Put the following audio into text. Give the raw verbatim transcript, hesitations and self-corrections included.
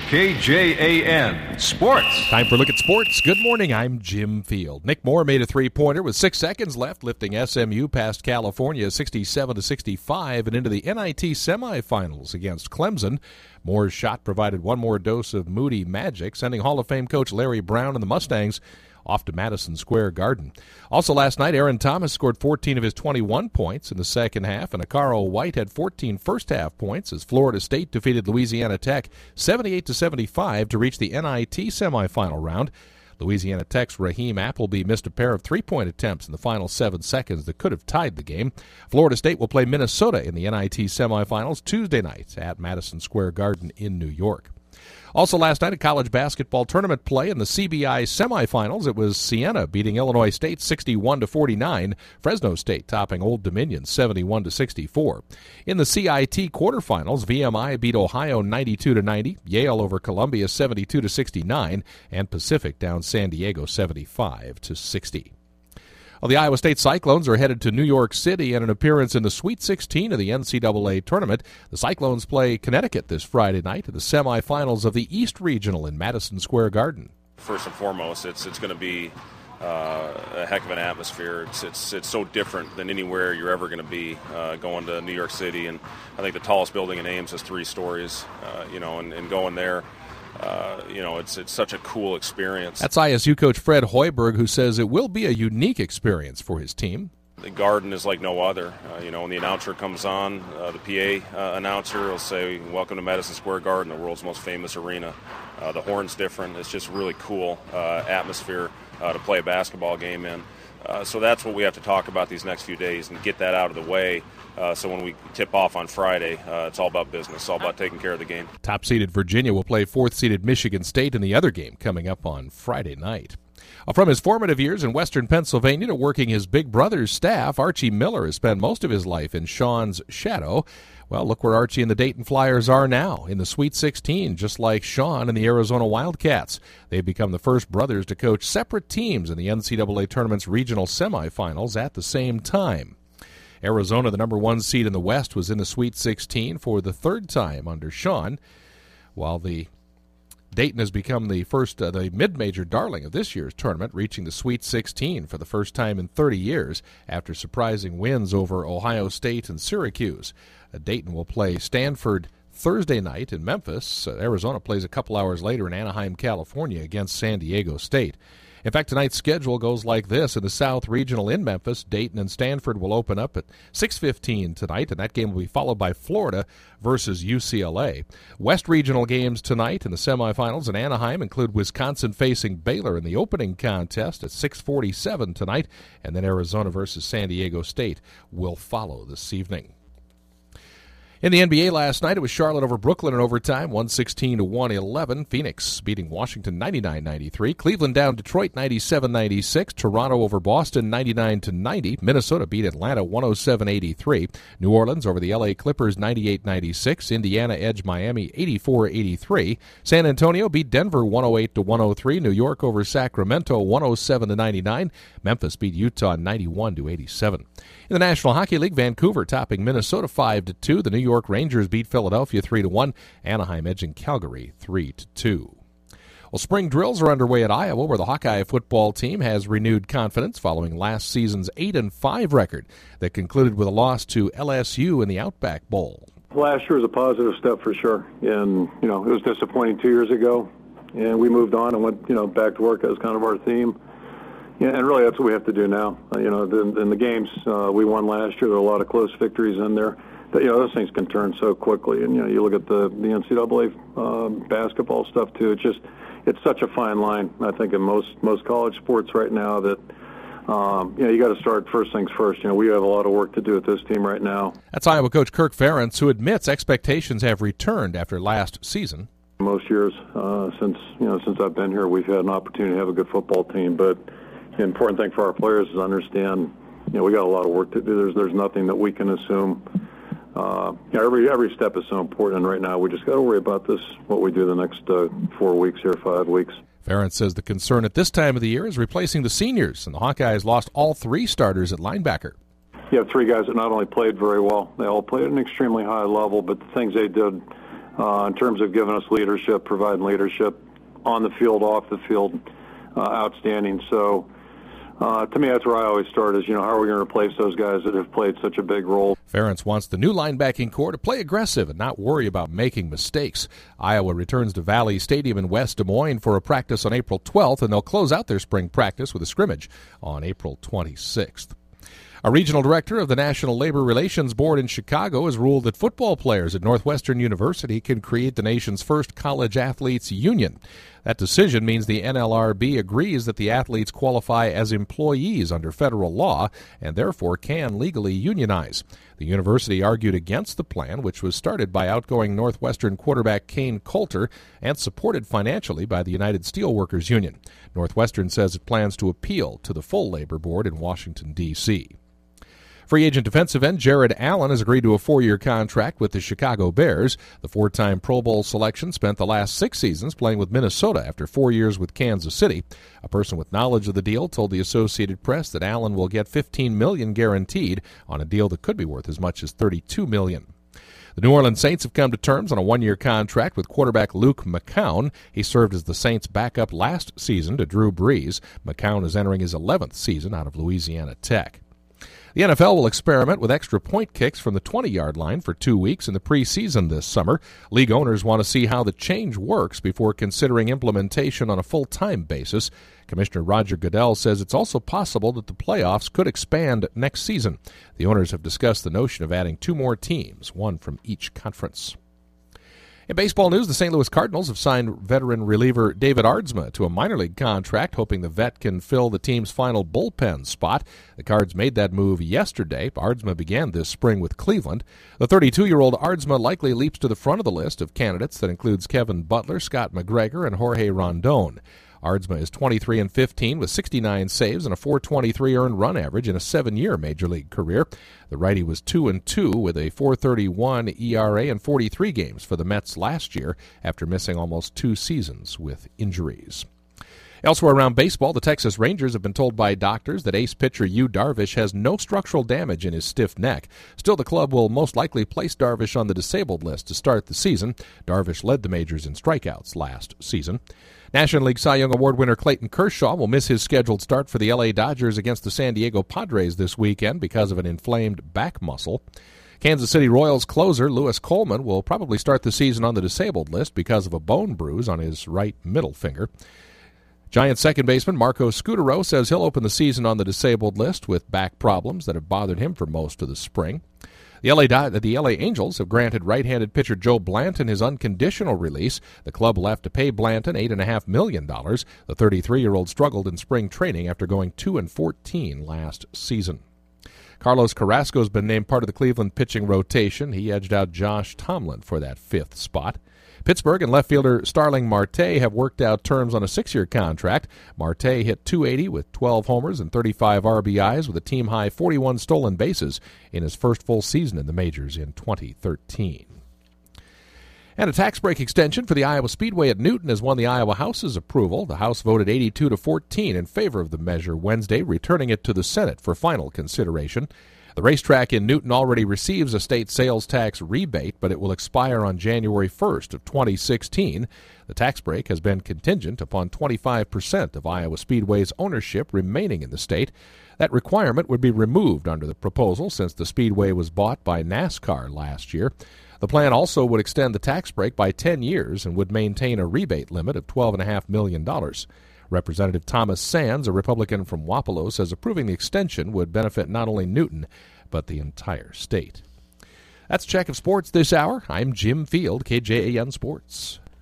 K J A N Sports. Time for a look at sports. Good morning, I'm Jim Field. Nick Moore made a three-pointer with six seconds left, lifting S M U past California sixty-seven to sixty-five and into the N I T semifinals against Clemson. Moore's shot provided one more dose of Moody magic, sending Hall of Fame coach Larry Brown and the Mustangs off to Madison Square Garden. Also last night, Aaron Thomas scored fourteen of his twenty-one points in the second half, and Akaro White had fourteen first-half points as Florida State defeated Louisiana Tech seventy-eight to seventy-five to reach the N I T semifinal round. Louisiana Tech's Raheem Appleby missed a pair of three-point attempts in the final seven seconds that could have tied the game. Florida State will play Minnesota in the N I T semifinals Tuesday night at Madison Square Garden in New York. Also last night, a college basketball tournament play in the C B I semifinals. It was Siena beating Illinois State sixty-one to forty-nine. Fresno State topping Old Dominion seventy-one to sixty-four. In the C I T quarterfinals, V M I beat Ohio ninety-two to ninety. Yale over Columbia seventy-two to sixty-nine, and Pacific down San Diego seventy-five to sixty. Well, the Iowa State Cyclones are headed to New York City in an appearance in the Sweet sixteen of the N C double A tournament. The Cyclones play Connecticut this Friday night in the semifinals of the East Regional in Madison Square Garden. First and foremost, it's it's going to be uh, a heck of an atmosphere. It's it's it's so different than anywhere you're ever going to be uh, going to New York City, and I think the tallest building in Ames is three stories. Uh, you know, and, and going there. Uh, you know, it's it's such a cool experience. That's I S U coach Fred Hoiberg, who says it will be a unique experience for his team. The Garden is like no other. Uh, you know, when the announcer comes on, uh, the P A uh, announcer will say, "Welcome to Madison Square Garden, the world's most famous arena." Uh, the horn's different. It's just really cool uh, atmosphere uh, to play a basketball game in. Uh, so that's what we have to talk about these next few days and get that out of the way. Uh, so when we tip off on Friday, uh, it's all about business. It's all about taking care of the game. Top-seeded Virginia will play fourth-seeded Michigan State in the other game coming up on Friday night. Uh, from his formative years in western Pennsylvania to working his big brother's staff, Archie Miller has spent most of his life in Sean's shadow. Well, look where Archie and the Dayton Flyers are now, in the Sweet sixteen, just like Sean and the Arizona Wildcats. They've become the first brothers to coach separate teams in the N C double A tournament's regional semifinals at the same time. Arizona, the number one seed in the West, was in the Sweet sixteen for the third time under Sean, while the Dayton has become the first, uh, the mid-major darling of this year's tournament, reaching the Sweet sixteen for the first time in thirty years after surprising wins over Ohio State and Syracuse. Uh, Dayton will play Stanford Thursday night in Memphis. Uh, Arizona plays a couple hours later in Anaheim, California against San Diego State. In fact, tonight's schedule goes like this. In the South Regional in Memphis, Dayton and Stanford will open up at six fifteen tonight, and that game will be followed by Florida versus U C L A. West Regional games tonight in the semifinals in Anaheim include Wisconsin facing Baylor in the opening contest at six forty-seven tonight, and then Arizona versus San Diego State will follow this evening. In the N B A last night, it was Charlotte over Brooklyn in overtime, one sixteen to one eleven. Phoenix beating Washington ninety-nine ninety-three. Cleveland down Detroit ninety-seven ninety-six. Toronto over Boston ninety-nine to ninety. Minnesota beat Atlanta one oh seven eighty-three. New Orleans over the L A Clippers ninety-eight ninety-six. Indiana edged Miami eighty-four eighty-three. San Antonio beat Denver one oh eight to one oh three. New York over Sacramento one oh seven to ninety-nine. Memphis beat Utah ninety-one to eighty-seven. In the National Hockey League, Vancouver topping Minnesota five to two. The New York Rangers beat Philadelphia three to one. Anaheim edging Calgary three to two. Well, spring drills are underway at Iowa, where the Hawkeye football team has renewed confidence following last season's eight and five record that concluded with a loss to L S U in the Outback Bowl. Last year was a positive step for sure, and you know it was disappointing two years ago, and we moved on and went you know back to work as kind of our theme. Yeah, and really that's what we have to do now. Uh, you know, in, in the games uh, we won last year, there were a lot of close victories in there. But, you know, those things can turn so quickly. And, you know, you look at the, the N C double A um, basketball stuff, too. It's just, it's such a fine line, I think, in most, most college sports right now that, um, you know, you got to start first things first. You know, we have a lot of work to do with this team right now. That's Iowa coach Kirk Ferentz, who admits expectations have returned after last season. Most years uh, since, you know, since I've been here, we've had an opportunity to have a good football team. But the important thing for our players is to understand, you know, we got a lot of work to do. There's, there's nothing that we can assume. Uh, you know, every every step is so important, and right now we just got to worry about this, what we do the next uh, four weeks here, five weeks. Ferentz says the concern at this time of the year is replacing the seniors, and the Hawkeyes lost all three starters at linebacker. You have three guys that not only played very well, they all played at an extremely high level, but the things they did uh, in terms of giving us leadership, providing leadership on the field, off the field, uh, outstanding. So uh, to me, that's where I always start is, you know, how are we going to replace those guys that have played such a big role? Ferentz wants the new linebacking core to play aggressive and not worry about making mistakes. Iowa returns to Valley Stadium in West Des Moines for a practice on April twelfth, and they'll close out their spring practice with a scrimmage on April twenty-sixth. A regional director of the National Labor Relations Board in Chicago has ruled that football players at Northwestern University can create the nation's first college athletes union. That decision means the N L R B agrees that the athletes qualify as employees under federal law and therefore can legally unionize. The university argued against the plan, which was started by outgoing Northwestern quarterback Kane Coulter and supported financially by the United Steelworkers Union. Northwestern says it plans to appeal to the full labor board in Washington, D C Free agent defensive end Jared Allen has agreed to a four-year contract with the Chicago Bears. The four-time Pro Bowl selection spent the last six seasons playing with Minnesota after four years with Kansas City. A person with knowledge of the deal told the Associated Press that Allen will get fifteen million dollars guaranteed on a deal that could be worth as much as thirty-two million dollars. The New Orleans Saints have come to terms on a one-year contract with quarterback Luke McCown. He served as the Saints' backup last season to Drew Brees. McCown is entering his eleventh season out of Louisiana Tech. The N F L will experiment with extra point kicks from the twenty-yard line for two weeks in the preseason this summer. League owners want to see how the change works before considering implementation on a full-time basis. Commissioner Roger Goodell says it's also possible that the playoffs could expand next season. The owners have discussed the notion of adding two more teams, one from each conference. In baseball news, the Saint Louis Cardinals have signed veteran reliever David Aardsma to a minor league contract, hoping the vet can fill the team's final bullpen spot. The Cards made that move yesterday. Aardsma began this spring with Cleveland. The thirty-two-year-old Aardsma likely leaps to the front of the list of candidates that includes Kevin Butler, Scott McGregor, and Jorge Rondon. Aardsma is twenty-three and fifteen with sixty-nine saves and a four twenty-three earned run average in a seven-year major league career. The righty was two and two with a four thirty-one E R A in forty-three games for the Mets last year after missing almost two seasons with injuries. Elsewhere around baseball, the Texas Rangers have been told by doctors that ace pitcher Yu Darvish has no structural damage in his stiff neck. Still, the club will most likely place Darvish on the disabled list to start the season. Darvish led the majors in strikeouts last season. National League Cy Young Award winner Clayton Kershaw will miss his scheduled start for the L A Dodgers against the San Diego Padres this weekend because of an inflamed back muscle. Kansas City Royals closer Lewis Coleman will probably start the season on the disabled list because of a bone bruise on his right middle finger. Giants second baseman Marco Scutaro says he'll open the season on the disabled list with back problems that have bothered him for most of the spring. The L A, the L A Angels have granted right-handed pitcher Joe Blanton his unconditional release. The club will have to pay Blanton eight point five million dollars. The thirty-three-year-old struggled in spring training after going two and fourteen last season. Carlos Carrasco has been named part of the Cleveland pitching rotation. He edged out Josh Tomlin for that fifth spot. Pittsburgh and left fielder Starling Marte have worked out terms on a six-year contract. Marte hit two eighty with twelve homers and thirty-five R B Is with a team-high forty-one stolen bases in his first full season in the majors in twenty thirteen. And a tax break extension for the Iowa Speedway at Newton has won the Iowa House's approval. The House voted eighty-two to fourteen in favor of the measure Wednesday, returning it to the Senate for final consideration. The racetrack in Newton already receives a state sales tax rebate, but it will expire on January first of twenty sixteen. The tax break has been contingent upon twenty-five percent of Iowa Speedway's ownership remaining in the state. That requirement would be removed under the proposal since the Speedway was bought by NASCAR last year. The plan also would extend the tax break by ten years and would maintain a rebate limit of twelve point five million dollars. Representative Thomas Sands, a Republican from Wapello, says approving the extension would benefit not only Newton, but the entire state. That's Check of Sports this hour. I'm Jim Field, K J A N Sports.